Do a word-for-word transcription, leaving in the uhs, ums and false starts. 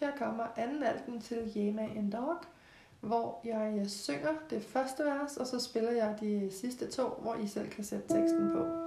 Her kommer anden alten til Yema and Dog, hvor jeg synger det første vers, og så spiller jeg de sidste to, hvor I selv kan sætte teksten på.